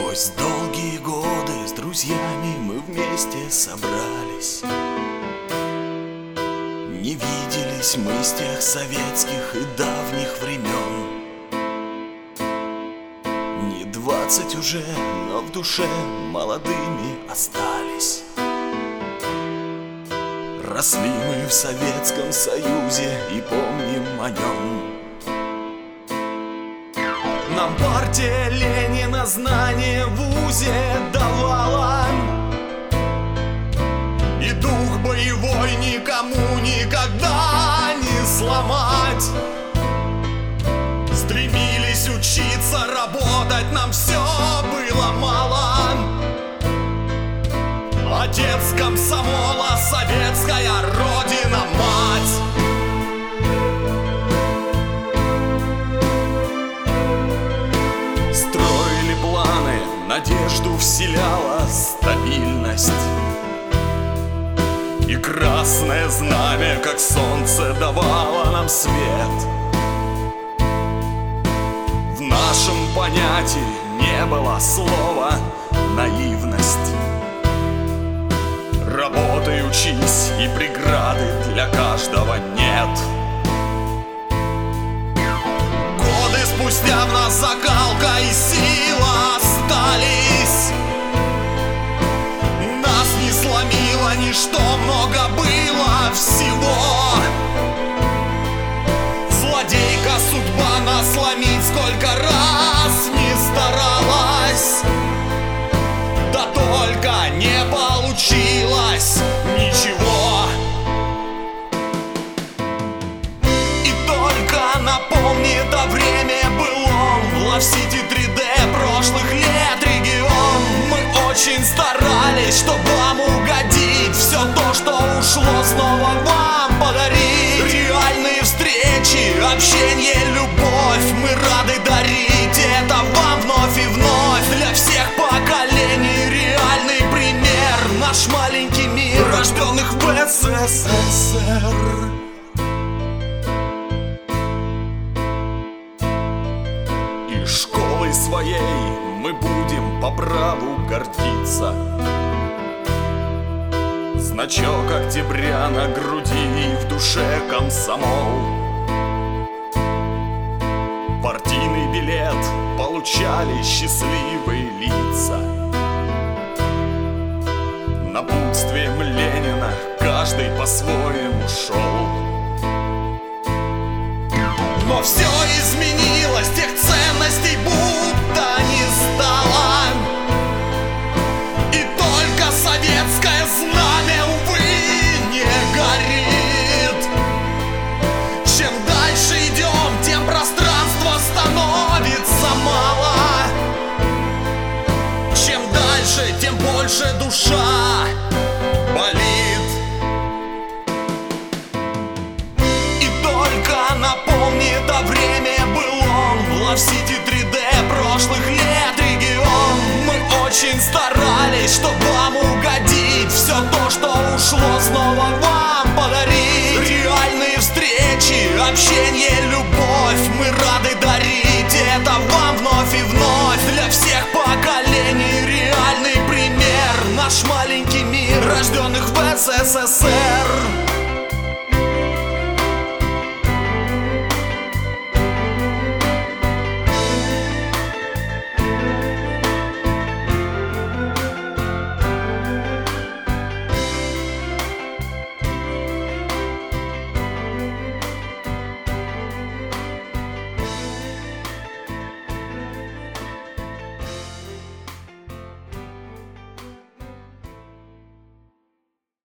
Сквозь долгие годы с друзьями мы вместе собрались. Не виделись мы с тех советских и давних времен. Не 20 уже, но в душе молодыми остались. Росли мы в Советском Союзе и помним о нем. Нам партия Ленина знания в вузе давала, и дух боевой никому никогда не сломать. Стремились учиться, работать, нам все было мало. Отец комсомола, советская родина, мать. Строили планы, надежду вселяла стабильность. И красное знамя, как солнце, давало нам свет. В нашем понятии не было слова наивность. Работай, учись, и преграды для каждого нет. Годы спустя в нас закалка и сила остались. Нас не сломило ничто, много было всего. Злодейка судьба нас сломить сколько раз не старалась, да только не получилось ничего. И только напомнит о время былом в Love City 3D прошлых лет регион. Мы очень старались, чтобы вам угодить, все то, что ушло, снова вам подарить. Реальные встречи, общение, любовь мы рады дарить. Это вам вновь и вновь, для всех поколений реальный пример. Наш маленький мир, рожденных в СССР. И школой своей мы будем по праву гордиться. Значок октября на груди, в душе комсомол. Партийный билет получали счастливые лица. Напутствием Ленина каждый по-своему шел. Но все изменилось, тех ценностей будто не стало. И только советское знамя, увы, не горит. Чем дальше идем, тем пространства становится мало. Чем дальше, тем больше душа болит. И только напомнит о время былом в Love City 3D прошлых лет регион. Мы очень старались, чтобы вам угодить, все то, что ушло, снова вам подарить. Реальные встречи, общение, любовь мы рады дарить. Это вам вновь и вновь, для всех поколений реальный пример. Наш маленький мир, рожденных в СССР.